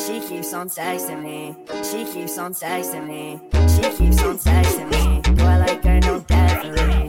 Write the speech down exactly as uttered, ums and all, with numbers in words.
She keeps on texting me. She keeps on texting me. She keeps on texting me. Do I like her? No, definitely.